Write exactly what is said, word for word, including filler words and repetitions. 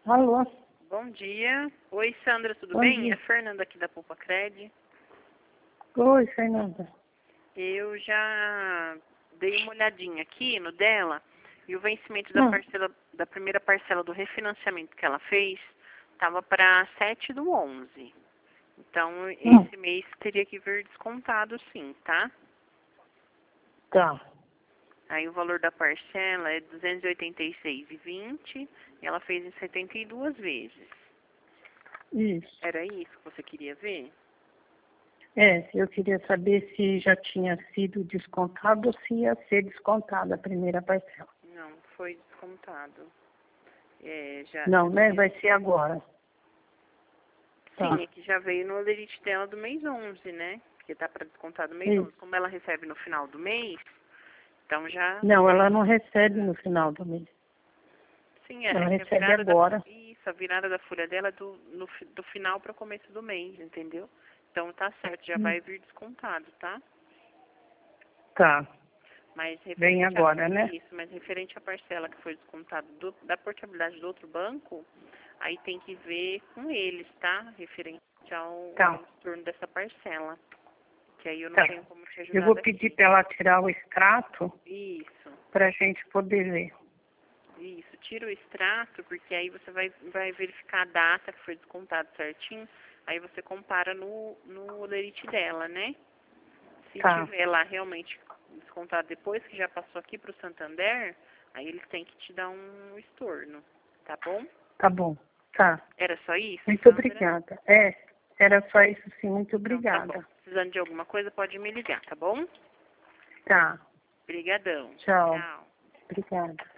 Alô? Bom dia. Oi, Sandra, tudo Bom bem? dia. É Fernanda aqui da Poupa Cred. Oi, Fernanda. Eu já dei uma olhadinha aqui no dela e o vencimento da Hum. parcela da primeira parcela do refinanciamento que ela fez estava para sete do onze. Então, Hum. esse mês teria que vir descontado sim, tá? Tá. Aí o valor da parcela é duzentos e oitenta e seis reais e vinte centavos e ela fez em setenta e duas vezes. Isso. Era isso que você queria ver? É, eu queria saber se já tinha sido descontado ou se ia ser descontada a primeira parcela. Não, foi descontado. É, já, Não, já né? tinha... Vai ser agora. Tá. Sim, é que já veio no lerite dela do mês onze, né? Porque tá para descontar do mês Isso. onze. Como ela recebe no final do mês, então já Não, foi. ela não recebe no final do mês. Sim, é, Ela é que a recebe virada da agora. isso, a virada da folha dela é do, no, fi- do final para o começo do mês, entendeu? Então tá certo, já Hum. vai vir descontado, tá? Tá. Mas Vem referente a agora, né? isso, mas referente à parcela que foi descontada do- da portabilidade do outro banco, aí tem que ver com eles, tá? Referente ao, Tá. ao estorno dessa parcela. Que aí eu não Tá. tenho como te Eu ajudar vou pedir daqui. para ela tirar o extrato Isso, para a gente poder ver. isso. Tira o extrato, porque aí você vai, vai verificar a data que foi descontado certinho. Aí você compara no, no lerite dela, né? Se Tá. tiver lá realmente descontado depois que já passou aqui para o Santander, aí eles têm que te dar um estorno, tá bom? Tá bom. Tá. Era só isso, Muito Sandra? obrigada. É, era só isso sim. Muito Então tá bom. obrigada. Precisando de alguma coisa, pode me ligar, tá bom? Tá. Obrigadão. Tchau. Tchau. Obrigada.